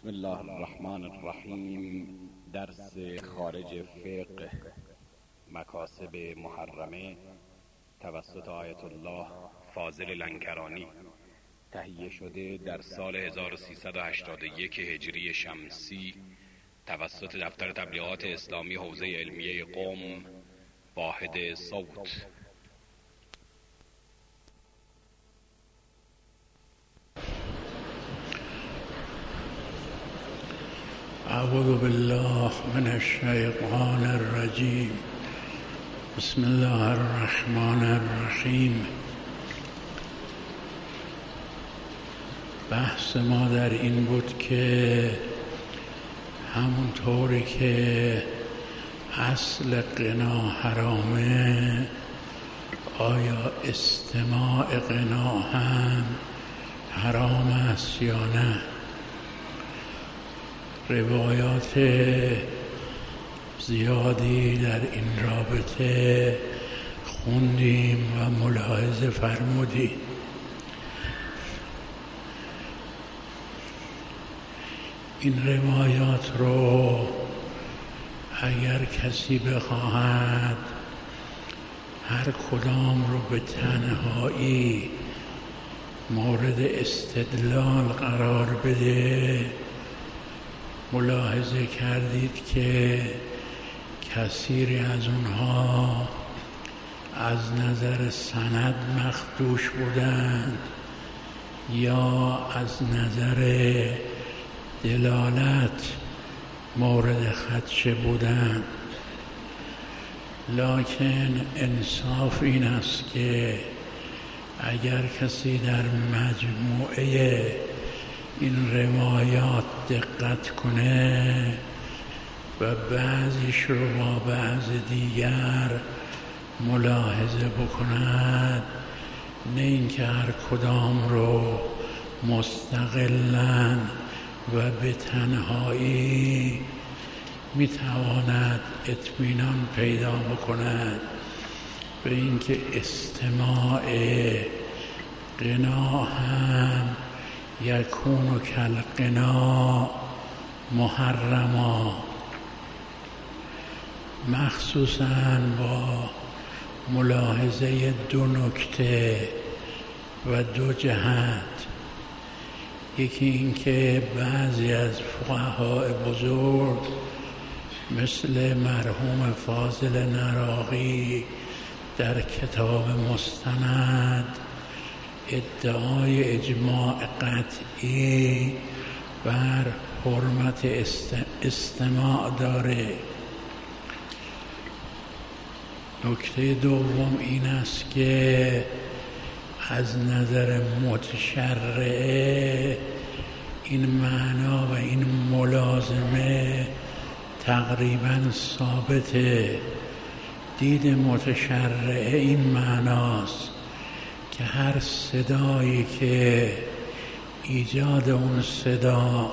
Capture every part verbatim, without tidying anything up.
بسم الله الرحمن الرحیم. درس خارج فقه مکاسب محرمه توسط آیت الله فاضل لنکرانی، تهیه شده در سال هزار و سیصد و هشتاد و یک هجری شمسی توسط دفتر تبلیغات اسلامی حوزه علمیه قم، واحد صوت. اعوذ بالله من الشیطان الرجیم. بسم الله الرحمن الرحیم. بحث ما در این بود که همونطوری که اصل غنا حرامه، آیا استماع غنا هم حرام است یا نه؟ روایات زیادی در این رابطه خوندیم و ملاحظه فرمودیم. این روایات رو اگر کسی بخواهد هر کدام رو به تنهایی مورد استدلال قرار بده، ملاحظه کردید که کثیری از اونها از نظر سند مخدوش بودند یا از نظر دلالت مورد خدشه بودند. لکن انصاف این است که اگر کسی در مجموعه این روایات دقت کنه و بعضیش رو با بعض دیگر ملاحظه بکند، نه اینکه هر کدام رو مستقلاً و به تنهایی میتواند اطمینان پیدا بکند به اینکه استماع غنا هم یکون کالغنا محرما، مخصوصاً با ملاحظه دو نکته و دو جهت. یکی این که بعضی از فقهای بزرگ مثل مرحوم فاضل نراقی در کتاب مستند ادعای اجماع قطعی بر حرمت استماع داره. نکته دوم این است که از نظر متشرعه این معنا و این ملازمه تقریباً ثابته. دید متشرعه این معناست که هر صدایی که ایجاد اون صدا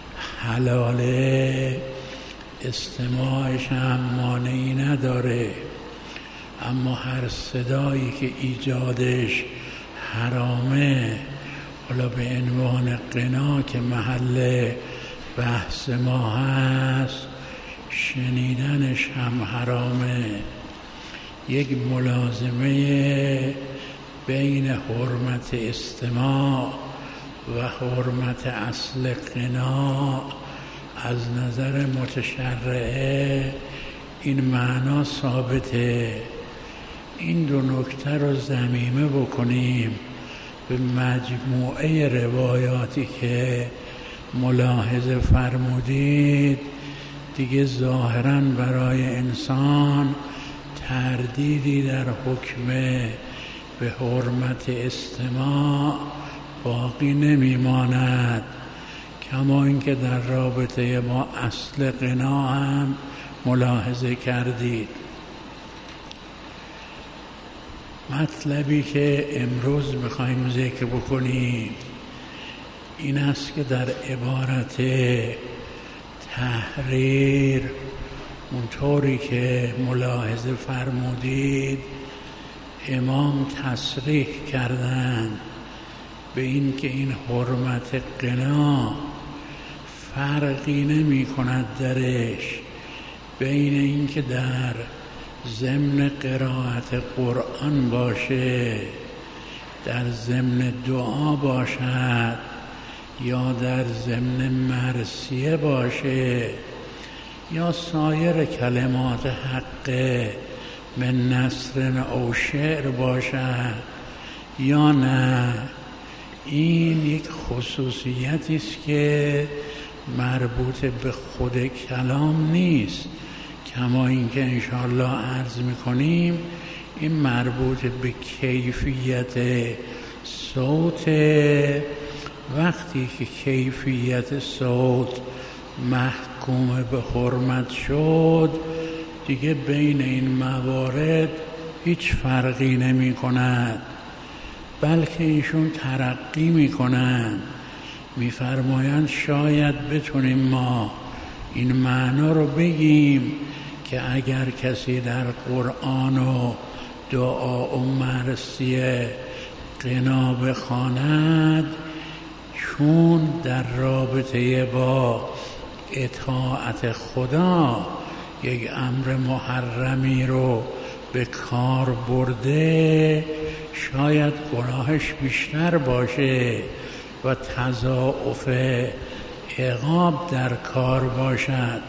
حلاله، استماعش هم مانعی نداره، اما هر صدایی که ایجادش حرامه، حالا به عنوان غنا که محل بحث ما هست، شنیدنش هم حرامه. یک ملازمه بین حرمت استماع و حرمت اصل غنا از نظر متشرعه این معنا ثابته. این دو نکته رو ضمیمه بکنیم به مجموعه روایاتی که ملاحظه فرمودید، دیگه ظاهراً برای انسان تردیدی در حکم به حرمت استماع باقی نمیماند. کما اینکه در رابطه با اصل غنا هم ملاحظه کردید. مطلبی که امروز میخوایم ذکر بکنیم این است که در عبارت تحریر اونطوری که ملاحظه فرمودید امام تصریح کردند به این که این حرمت غنا فرقی نمی کند درش بین اینکه در ضمن قرائت قرآن باشه، در ضمن دعا باشد، یا در ضمن مرثیه باشه، یا سایر کلمات حق من نثر او شعر باشد یا نه. این یک خصوصیتی است که مربوط به خود کلام نیست، کما اینکه انشاءالله عرض میکنیم این مربوط به کیفیت صوت. وقتی که کیفیت صوت محکوم به حرمت شد، دیگه بین این موارد هیچ فرقی نمی کند، بلکه ایشون ترقی می کنند. می فرمایند شاید بتونیم ما این معنا رو بگیم که اگر کسی در قرآن و دعا و مرثیه غنا بخواند، چون در رابطه با اطاعت خدا یک امر محرمی رو به کار برده، شاید گناهش بیشتر باشه و تضاعف عقاب در کار باشد.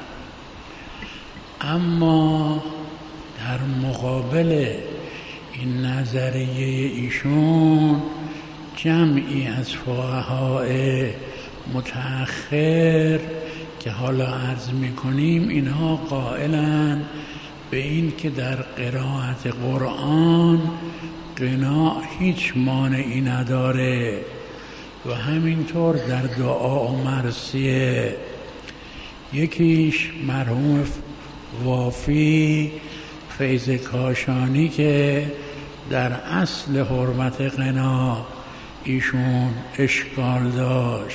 اما در مقابل این نظریه ایشون جمعی از فقهای متأخر که حالا عرض می‌کنیم، اینها قائلند به این که در قرائت قرآن غنا هیچ مانعی نداره و همینطور در دعا و مرثیه. یکیش مرحوم وافی فیض کاشانی که در اصل حرمت غنا ایشون اشکال داشت.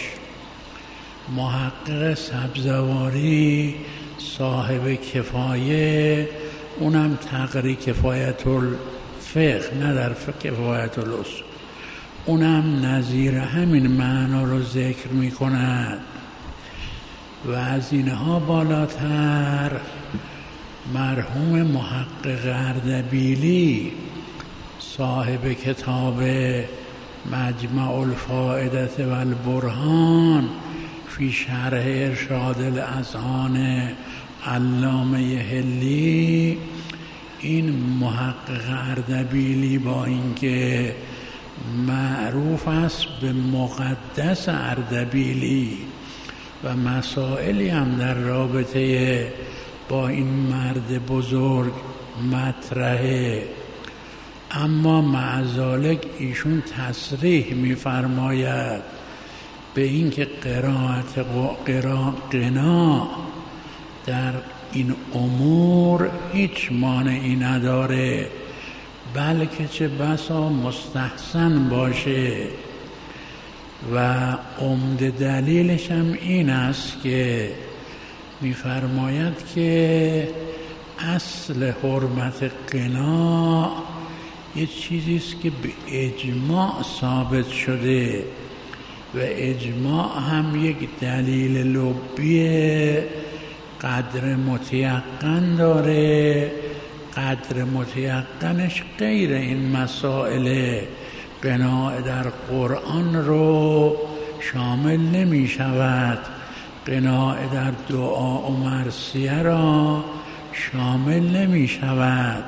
محقق سبزواری صاحب کفایه، اونم تقری کفایت الفقه، نه در فقه کفایت الاصول، اونم نظیر همین معنا رو ذکر می کند. و از اینها بالاتر مرحوم محقق اردبیلی صاحب کتاب مجمع الفائدة والبرهان فی شرح ارشاد الاذهان علامه حلی، این محقق اردبیلی با اینکه معروف است به مقدس اردبیلی و مسائلی هم در رابطه با این مرد بزرگ مطرحه، اما مع ذالک ایشون تصریح می‌فرماید به اینکه قرائت غنا در این امور هیچ مانعی نداره، بلکه چه بسا مستحسن باشه. و عمده دلیلش هم این است که می‌فرماید که اصل حرمت غنا یه چیزی است که به اجماع ثابت شده و اجماع هم یک دلیل لبی قدر متیقن داره. قدر متیقنش غیر این مسائل غنا در قرآن رو شامل نمی شود، غنا در دعا و مرثیه را شامل نمی شود.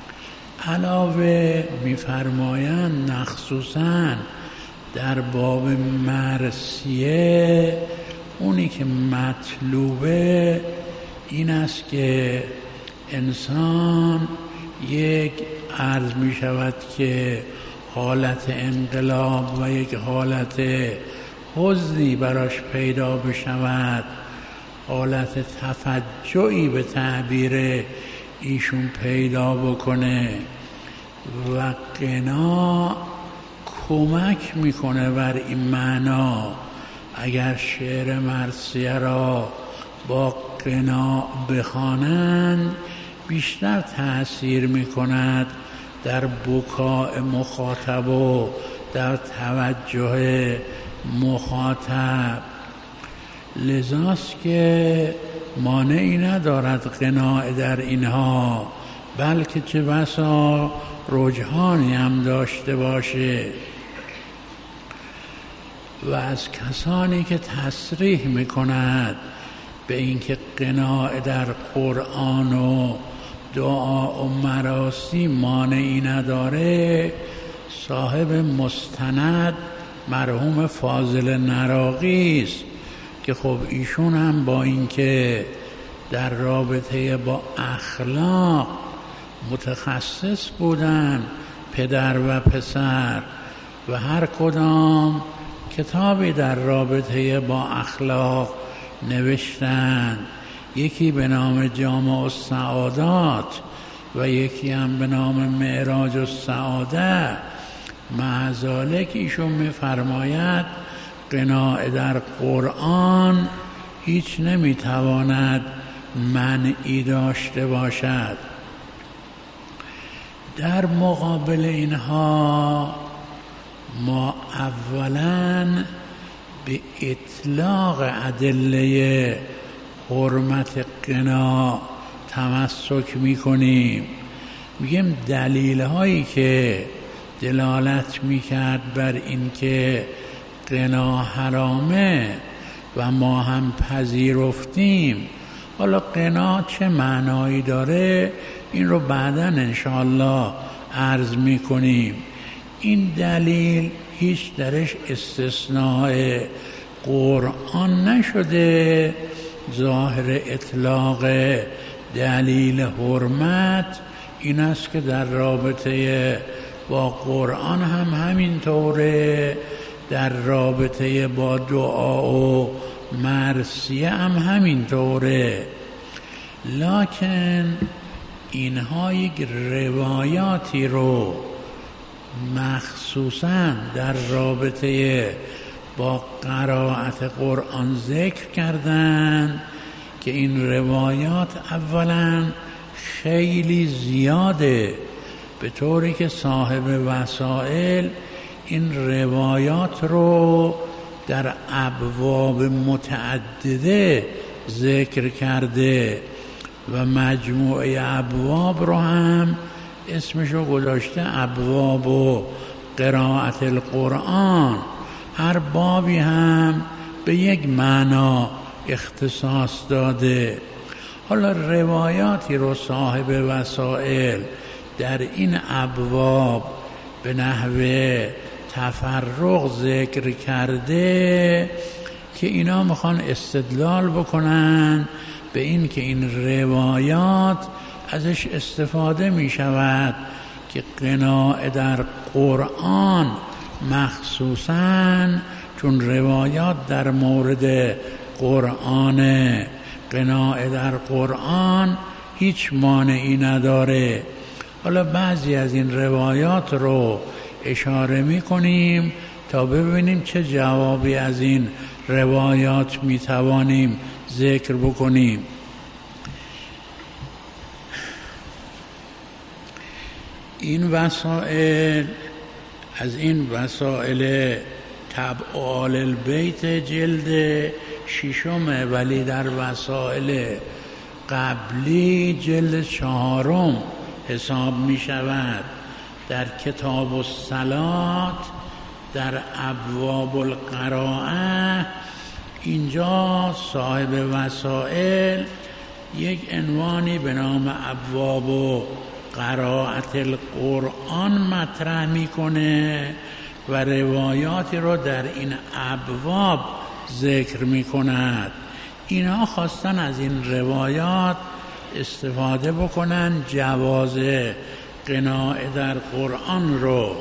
علاوه می‌فرمایند مخصوصاً در باب مرثیه اونی که مطلوبه این است که انسان یک عرض می شود که حالت انقلاب و یک حالت حزنی براش پیدا بشود، حالت تفجعی به تعبیر ایشون پیدا بکنه و غنا کمک میکنه بر این معنا. اگر شعر مرثیه را با غنا بخوانند بیشتر تأثیر میکند در بکاء مخاطب و در توجه مخاطب. لذاست که مانعی ندارد قناعت در اینها، بلکه چه بسا رجحانی هم داشته باشه. و از کسانی که تصریح میکند به اینکه قناعت در قرآن و دعا و مراسی مانعی نداره، صاحب مستند مرحوم فاضل نراقی است که خب ایشون هم با اینکه در رابطه با اخلاق متخصص بودن، پدر و پسر، و هر کدام کتابی در رابطه با اخلاق نوشتند، یکی به نام جامع السعادات و یکی هم به نام معراج السعاده. مع ذالک ایشون می‌فرماید قناعت در قرآن هیچ نمیتواند منعی داشته باشد. در مقابل اینها ما اولاً به اطلاق ادله حرمت قنا تمسک میکنیم. میگیم دلیل هایی که دلالت میکرد بر اینکه قنا حرامه و ما هم پذیرفتیم. حالا قنا چه معنایی داره این رو بعداً انشاءالله عرض میکنیم. این دلیل هیچ درش استثناء قرآن نشده. ظاهر اطلاق دلیل حرمت این است که در رابطه با قرآن هم همینطوره، در رابطه با دعا و مرثیه هم همینطوره. لکن اینها یک روایاتی رو مخصوصاً در رابطه با قرائت قرآن ذکر کردن که این روایات اولاً خیلی زیاده، به طوری که صاحب وسائل این روایات رو در ابواب متعدده ذکر کرده و مجموعه ابواب رو هم اسمشو گذاشته ابواب و قرائت القرآن. هر بابی هم به یک معنا اختصاص داده. حالا روایاتی رو صاحب وسائل در این ابواب به نحوه تفرق ذکر کرده که اینا میخوان استدلال بکنن به این که این روایات ازش استفاده میشود که قناعت در قرآن مخصوصاً چون روایات در مورد قرآن، قناعت در قرآن هیچ مانعی نداره. حالا بعضی از این روایات رو اشاره میکنیم تا ببینیم چه جوابی از این روایات میتوانیم ذکر بکنیم. این وسائل از این وسائل طبع آل البیت جلد ششمه، ولی در وسائل قبلی جلد چهارم حساب می شود. در کتاب الصلات در ابواب القراءه اینجا صاحب وسائل یک عنوانی به نام ابواب و قرائت القرآن مطرح میکنه و روایاتی رو در این ابواب ذکر میکند. اینا خواستن از این روایات استفاده بکنن جواز قناعت در قرآن رو.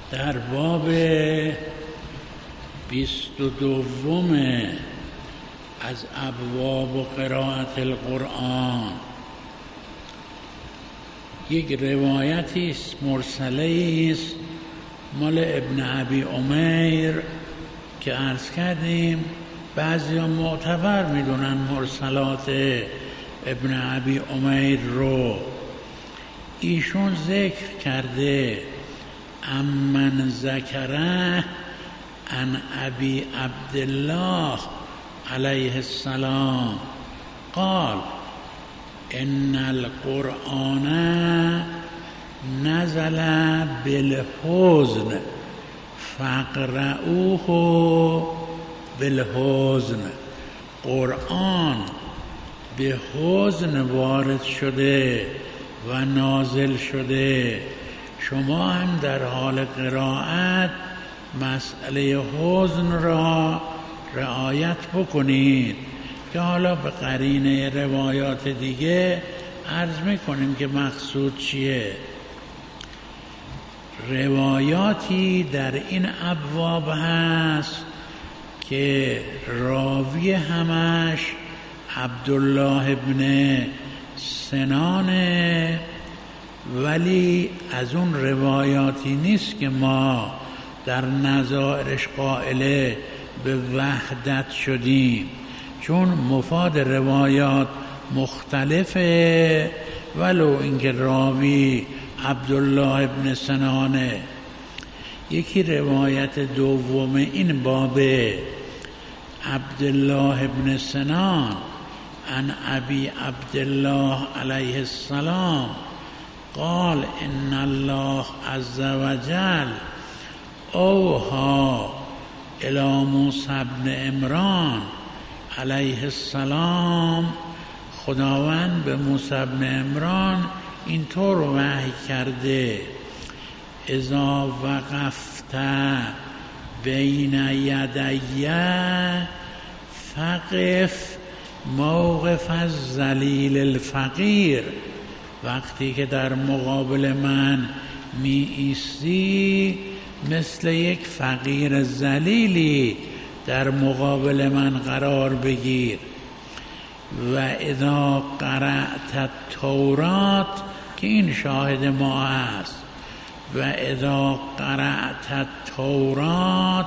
در باب بیست و دوم از ابواب و قرائت القرآن یک روایتی است، مرسله است، مال ابن ابی عمیر که عرض کردیم بعضی ها معتبر میدونن مرسلات ابن ابی عمیر رو. ایشون ذکر کرده امن ذکره عن ابی عبدالله علیه السلام قال ان القرآن نزل بالحزن فاقرؤوه بالحزن. قرآن به حزن وارد شده و نازل شده، شما هم در حال قرائت مسئله حزن را رعایت بکنید که حالا به قرینه روایات دیگه عرض میکنیم که مقصود چیه. روایاتی در این ابواب هست که راوی همش عبدالله ابن سنانه، ولی از اون روایاتی نیست که ما در نظائرش قائل به وحدت شدیم، چون مفاد روایات مختلفه ولو اینکه راوی عبدالله ابن سنانه. یکی روایت دوم این بابه عبدالله ابن سنان عن ابی عبدالله علیه السلام قال ان الله عز وجل اوحی الی موسی بن عمران علیه السلام. خداوند به موسی بن عمران اینطور وحی کرده اذا وقفت بین یدی فقف موقف الذلیل الفقیر. وقتی که در مقابل من می ایستی مثل یک فقیر ذلیلی در مقابل من قرار بگیر. و اذا قرأت التورات که این شاهد ما است، و اذا قرأت التورات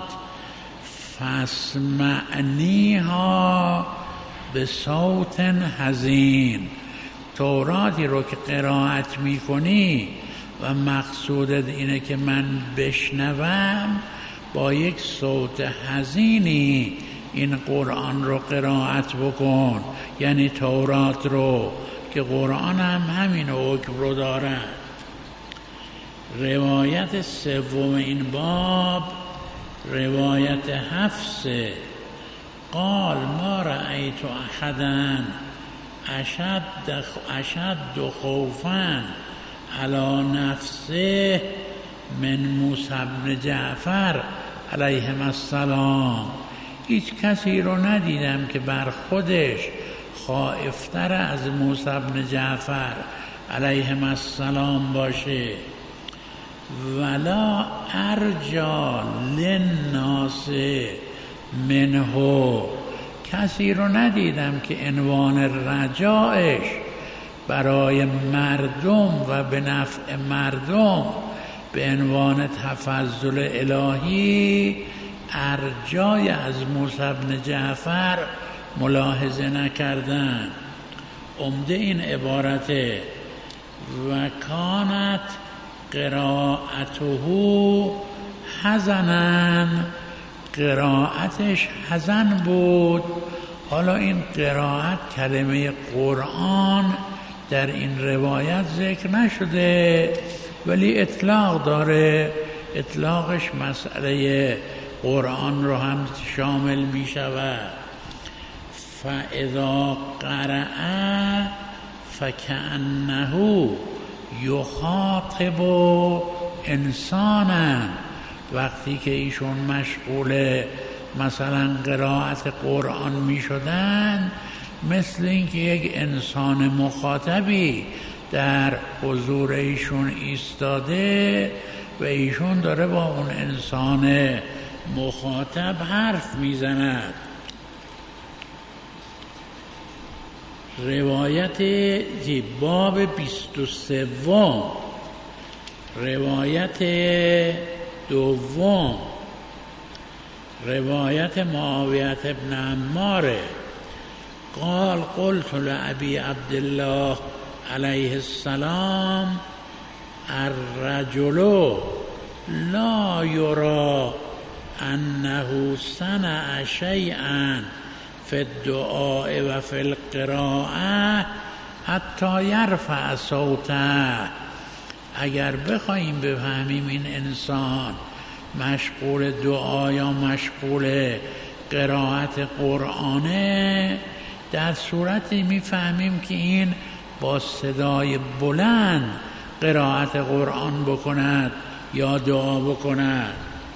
فاسمعنیها به صوت حزین. توراتی رو که قرائت میکنی و مقصودت اینه که من بشنوم، با یک صوت حزینی این قرآن رو قرائت بکن، یعنی تورات رو، که قرآن هم همین حکم رو دارد. روایت سوم این باب روایت حفصه قال ما رأیت احدا اشد اشد خوفا علی نفسه من موسی بن جعفر علیهم السلام. هیچ کسی رو ندیدم که بر خودش خائفتر از موسی بن جعفر علیهم السلام باشه. ولا ارجا للناس منه. کسی رو ندیدم که عنوان رجایش برای مردم و به نفع مردم به عنوان تفضل الهی ارجای از موسی بن جعفر ملاحظه نکردن. عمده این عبارته و کانت قرائته حزنن، قرائتش حزن بود. حالا این قرائت کلمه قرآن در این روایت ذکر نشده ولی اطلاق داره. اطلاقش مسئله قرآن رو هم شامل می شود. فاذا قرأ فکأنه یخاطب انسانا. وقتی که ایشون مشغول مثلا قرائت قرآن می شدن، مثل اینکه یک انسان مخاطبی در حضور ایشون ایستاده و ایشون داره با اون انسان مخاطب حرف میزند. روایت باب بیست و سوم، روایت دوم، روایت معاویه ابن عمار قال قلت لأبي عبد الله علیه السلام الرجل لا يرى انه صنع شيئا في الدعاء و في القراءة حتی یرفع صوته. اگر بخوایم بفهمیم این انسان مشغول دعا یا مشغول قرائت قرآنه، در صورتی میفهمیم که این با صدای بلند قرائت قرآن بکند یا دعا بکند.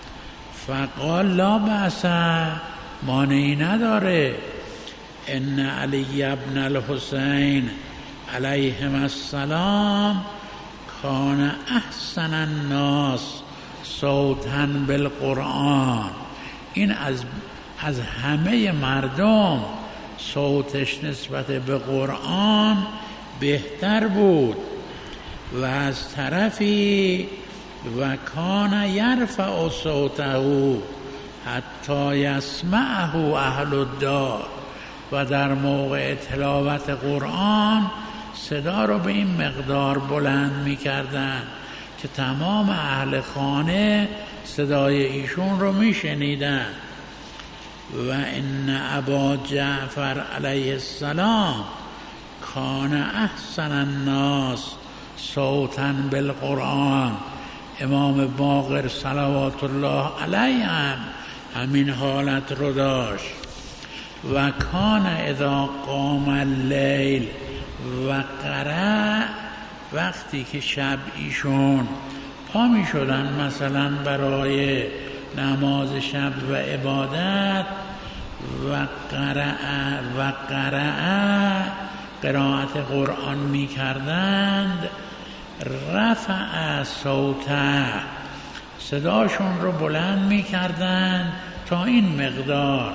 فقال لا بأس، مانعی نداره. ان علی ابن الحسین علیهم السلام کان احسن الناس صوتا بالقرآن، این از از همه مردم صوتش نسبت به قرآن بهتر بود. و از طرفی و کان یرفع صوته حتی یسمعه اهل الدار، و در موقع تلاوت قرآن صدا رو به این مقدار بلند می کردن که تمام اهل خانه صدای ایشون رو می شنیدن. و ان ابا جعفر علیه السلام کان احسن الناس صوتا بالقرآن، امام باقر صلوات الله علیه هم همین حالت رو داشت. و کان اذا قام اللیل و قرأ، وقتی که شب ایشون پا می شدن مثلا برای نماز شب و عبادت، و قرأ و قرأ قرائت قرآن می کردند، رفع صوته، صداشون رو بلند می کردند تا این مقدار.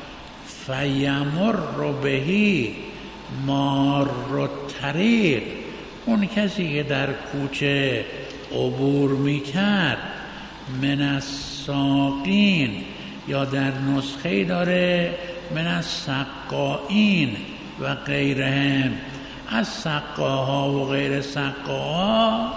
فیمر بهی مار الطریق، اون کسی که در کوچه عبور می کرد، من الساقین، یا در نسخه داره من السقائین و غیرهم، از سقاها و غیر سقاها،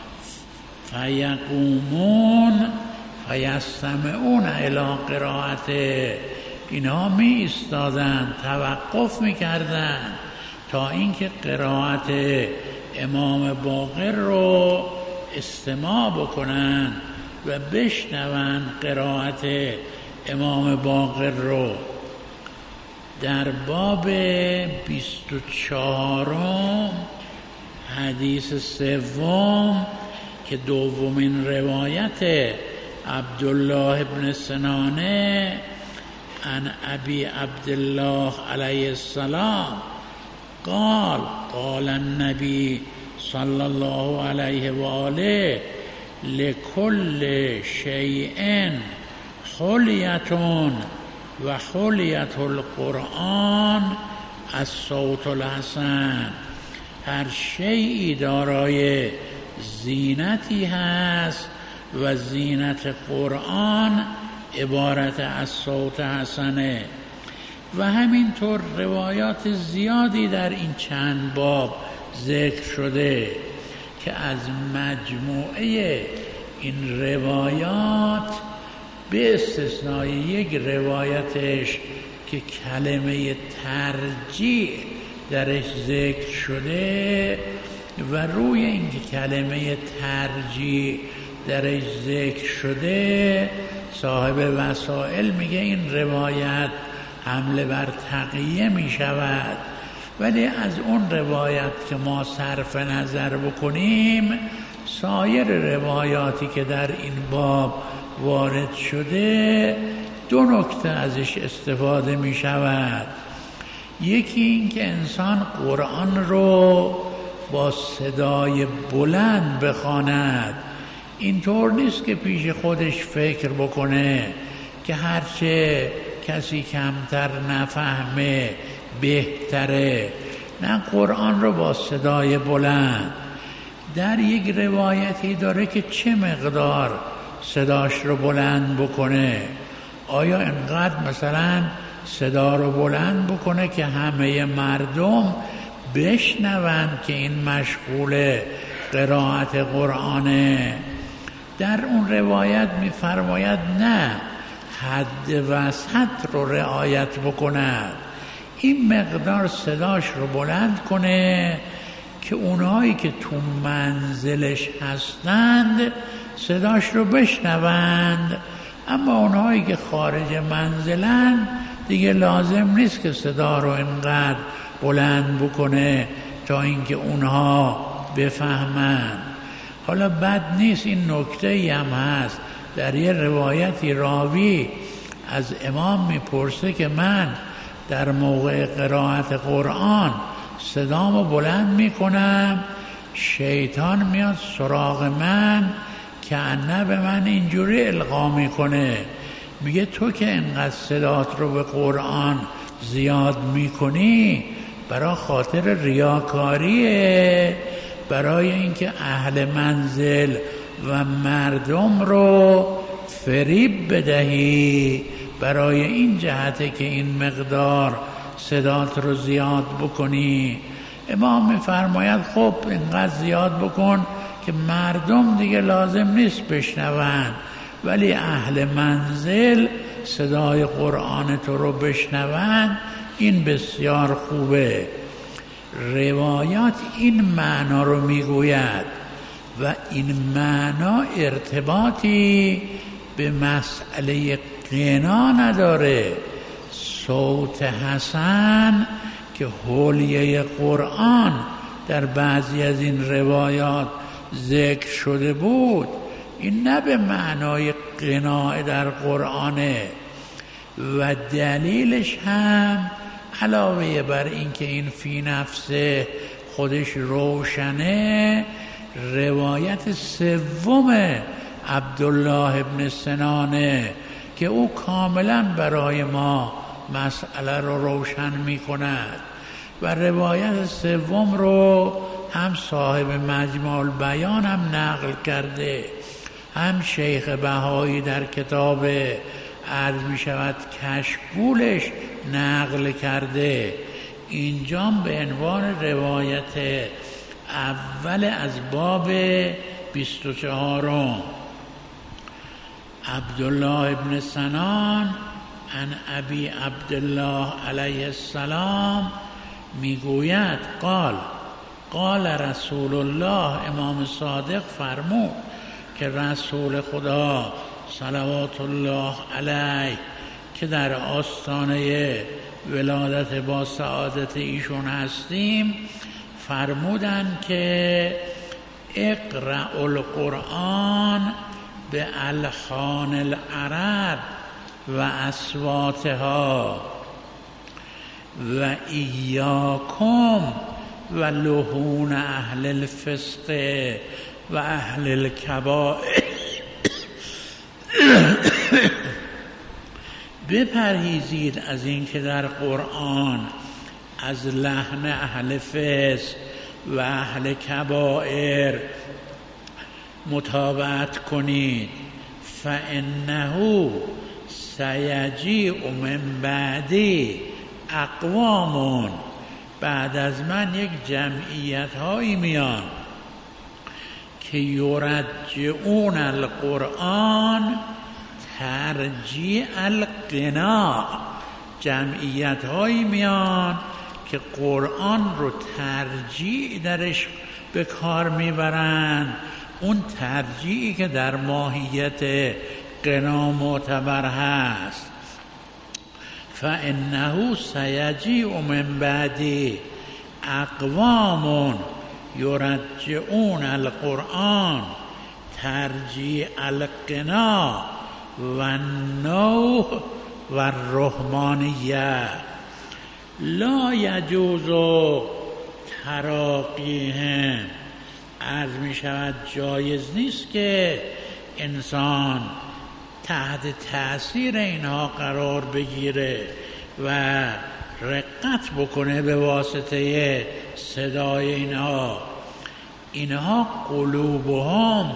فیقومون فیستمعون الی قرائته، اینها می ایستادند، توقف می کردند تا اینکه قرائت امام باقر رو استماع بکنند و بشنوند قرائت امام باقر رو. در باب بیست و چهارم حدیث سوم که دومین روایت عبدالله ابن سنانه عن ابی عبدالله علیه السلام قال قال النبی صلی الله علیه و آله لکل شیء حلیتون و حلیت القرآن الصوت الحسن، هر شیئی دارای زینتی هست و زینت قرآن عبارت از صوت حسنه. و همینطور روایات زیادی در این چند باب ذکر شده که از مجموعه این روایات به استثنای یک روایتش که کلمه ترجیح درش ذکر شده و روی اینکه کلمه ترجیح درش ذکر شده، صاحب وسائل میگه این روایت حمله بر تقیه می شود، ولی از اون روایت که ما صرف نظر بکنیم، سایر روایاتی که در این باب وارد شده دو نکته ازش استفاده می شود. یکی این که انسان قرآن رو با صدای بلند بخواند. اینطور نیست که پیش خودش فکر بکنه که هرچه کسی کمتر نفهمه بهتره. نه، قرآن رو با صدای بلند. در یک روایتی داره که چه مقدار صداش رو بلند بکنه. آیا انقدر مثلا صدا رو بلند بکنه که همه مردم بشنوند که این مشغول قرائت قرآنه؟ در اون روایت می‌فرماید نه، حد وسط رو رعایت بکند. این مقدار صداش رو بلند کنه که اونهایی که تو منزلش هستند صداش رو بشنوند، اما اونهایی که خارج منزلن دیگه لازم نیست که صدا رو اینقدر بلند بکنه تا اینکه اونها بفهمند. حالا بد نیست، این نکته‌ای هم هست. در یه روایتی راوی از امام میپرسه که من در موقع قرائت قرآن صدامو بلند میکنم، شیطان میاد سراغ من که انه به من اینجوری القا میکنه، میگه تو که اینقدر صدات رو به قرآن زیاد میکنی برای خاطر ریاکاریه، برای اینکه اهل منزل و مردم رو فریب بدهی، برای این جهته که این مقدار صدات رو زیاد بکنی. امام میفرماید خب اینقدر زیاد بکن که مردم دیگه لازم نیست بشنوند، ولی اهل منزل صدای قرآن تو رو بشنوند، این بسیار خوبه. روایات این معنا رو میگوید و این معنا ارتباطی به مسئله غنا نداره. صوت حسن که حلیه قرآن در بعضی از این روایات ذکر شده بود، این نه به معنای غنا در قرآنه. و دلیلش هم علاوه بر این که این فی نفسه خودش روشنه، روایت سوم عبدالله ابن سنانه که او کاملا برای ما مسئله رو روشن می کند. و روایت سوم رو هم صاحب مجمع البیان هم نقل کرده، هم شیخ بهایی در کتاب عرض می شود کشکولش نقل کرده. اینجا به عنوان روایت اول از باب بیست و چهارم عبدالله ابن سنان عن ابی عبدالله علیه السلام میگوید قال قال رسول الله، امام صادق فرمود که رسول خدا صلوات الله علیه که در آستانه ولادت با سعادت ایشون هستیم فرمودن که اقرأ القرآن به الحان العرب و اصواتها و ایاکم و لحون اهل الفسق و اهل الکبائر. بپرهیزید از این که در قرآن از لحن اهل فسق و اهل کبائر متابعت کنید. فانه سیجیء من بعدی اقوام، بعد از من یک جمعیت هایی میان که یرجعون القرآن ترجیع القنا، جمعیت هایی میان که قرآن رو ترجیع درش به کار میبرند، اون ترجیعی که در ماهیت قنا معتبر هست. فانه سیجیء من بعدی اقوام یرجعون القرآن ترجیع القنا و النوح و الرحمانیه لا یجوز تراقیهم عرض می شود جایز نیست که انسان تحت تأثیر اینها قرار بگیره و رقت بکنه به واسطه صدای اینها. اینها قلوبهم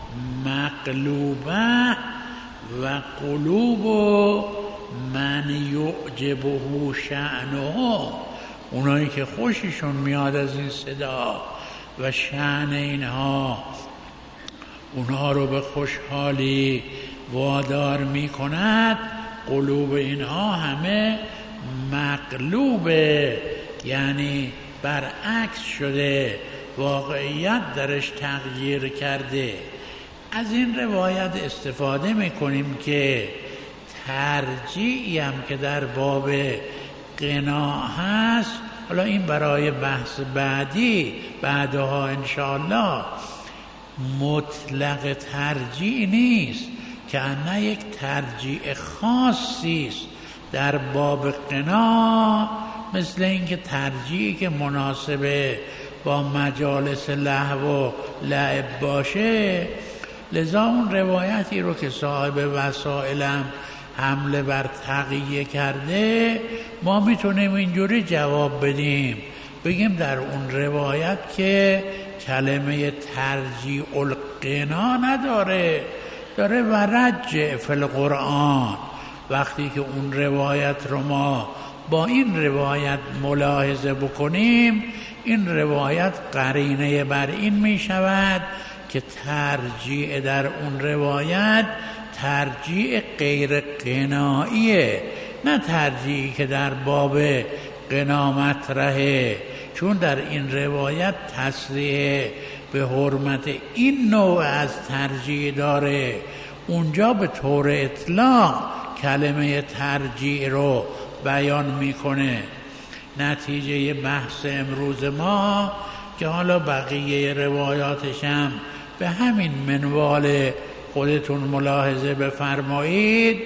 مقلوبه و قلوب من یعجبه شأنه، اونایی که خوششون میاد از این صدا و شأن اینها اونها رو به خوشحالی وادار می کند، قلوب اینها همه مقلوبه، یعنی برعکس شده، واقعیت درش تغییر کرده. از این روایت استفاده میکنیم که ترجیعی هم که در باب غنا هست، حالا این برای بحث بعدی بعدها انشاءالله، مطلق ترجیع نیست که نه یک ترجیع خاصی است در باب غنا، مثل اینکه ترجیعی که مناسبه با مجالس لهو و لعب باشه. لذا اون روایتی رو که صاحب وسائلم حمله بر تقیه کرده، ما میتونیم اینجوری جواب بدیم، بگیم در اون روایت که کلمه ترجیع الغنا نداره، داره ورجع فی القرآن. وقتی که اون روایت رو ما با این روایت ملاحظه بکنیم، این روایت قرینه بر این می شود که ترجیع در اون روایت ترجیع غیر غناییه، نه ترجیعی که در باب غنا مطرحه، چون در این روایت تصریح به حرمت این نوع از ترجیع داره. اونجا به طور اطلاق کلمه ترجیع رو بیان میکنه. نتیجه بحث امروز ما که حالا بقیه روایاتش هم به همین منوال خودتون ملاحظه بفرمایید،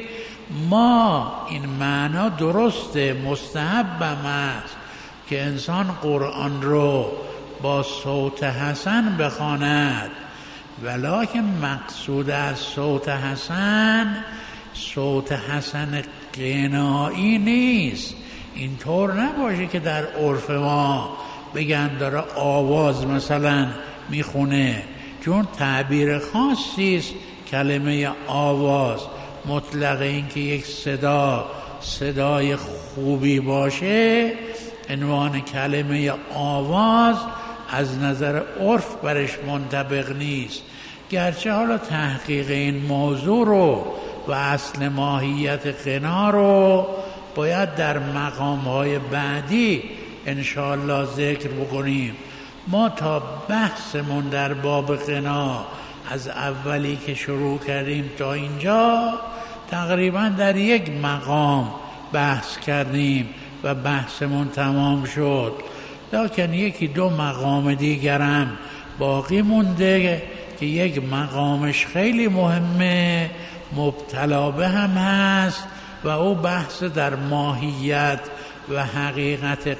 ما این معنا درسته، مستحبم است که انسان قرآن رو با صوت حسن بخواند، ولکن مقصود از صوت حسن صوت حسن غنایی نیست. اینطور نباشه که در عرف ما بگن داره آواز مثلا میخونه، چون تعبیر خاصی است کلمه آواز. مطلق این که یک صدا صدای خوبی باشه، عنوان کلمه آواز از نظر عرف برش منطبق نیست. گرچه حالا تحقیق این موضوع رو و اصل ماهیت غنا رو باید در مقام‌های بعدی انشاءالله ذکر بکنیم. ما تا بحثمون در باب غنا از اولی که شروع کردیم تا اینجا تقریبا در یک مقام بحث کردیم و بحثمون تمام شد، لکن یکی دو مقام دیگرم باقی مونده که یک مقامش خیلی مهمه، مبتلا به هم هست و او بحث در ماهیت و حقیقت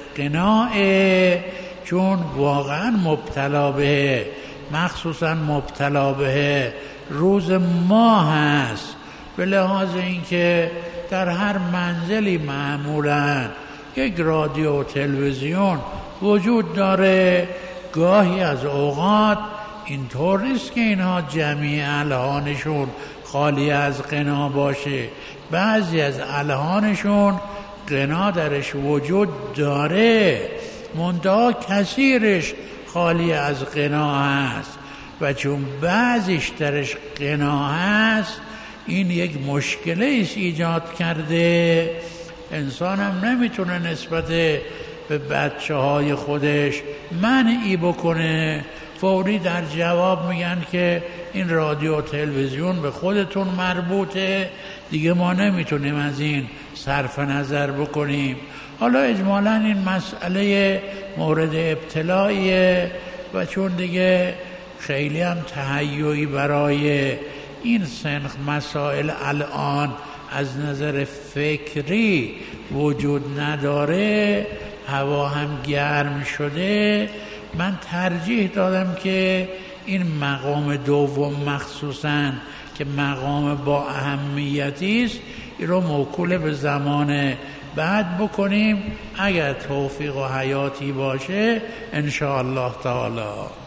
غناه، چون واقعا مبتلا به، مخصوصا مبتلا به روز ما هست، به لحاظ اینکه در هر منزلی معمولا یک رادیو و تلویزیون وجود داره. گاهی از اوقات اینطور نیست که اینها جمعی الهانشون خالی از غنا باشه، بعضی از الهانشون غنا درش وجود داره، منتها کثیرش خالی از غنا هست و چون بعضیش درش غنا هست، این یک مشکلی است ایجاد کرده. انسان هم نمیتونه نسبت به بچه های خودش منعی بکنه، فوری در جواب میگن که این رادیو و تلویزیون به خودتون مربوطه، دیگه ما نمیتونیم از این صرف نظر بکنیم. حالا اجمالا این مسئله مورد ابتلاییه و چون دیگه خیلی هم تهیعی برای این سنخ مسائل الان از نظر فکری وجود نداره، هوا هم گرم شده، من ترجیح دادم که این مقام دوم مخصوصاً که مقام با اهمیتی است این رو موکول به زمان بعد بکنیم، اگر توفیق و حیاتی باشه ان شاء الله تعالی.